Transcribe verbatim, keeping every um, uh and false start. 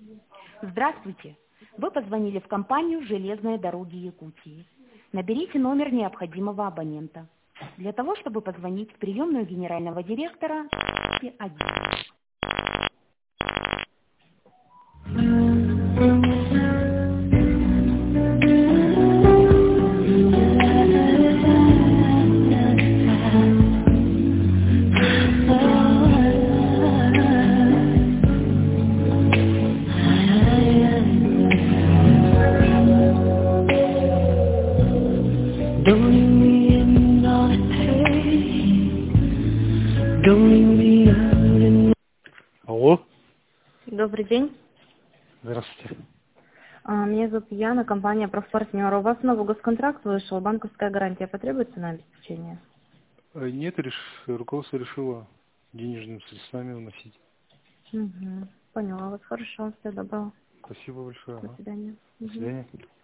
Здравствуйте! Вы позвонили в компанию «Железные дороги Якутии». Наберите номер необходимого абонента. Для того, чтобы позвонить в приемную генерального директора, один. Алло, Добрый день. здравствуйте. А, Меня зовут Яна, компания «Профпартнер». У вас новый госконтракт вышел, банковская гарантия потребуется на обеспечение? Э, Нет, реш- руководство решило денежными средствами вносить. Угу. Поняла вас, хорошо, всего доброго. Спасибо большое. До Ага. свидания. До Мгм. свидания.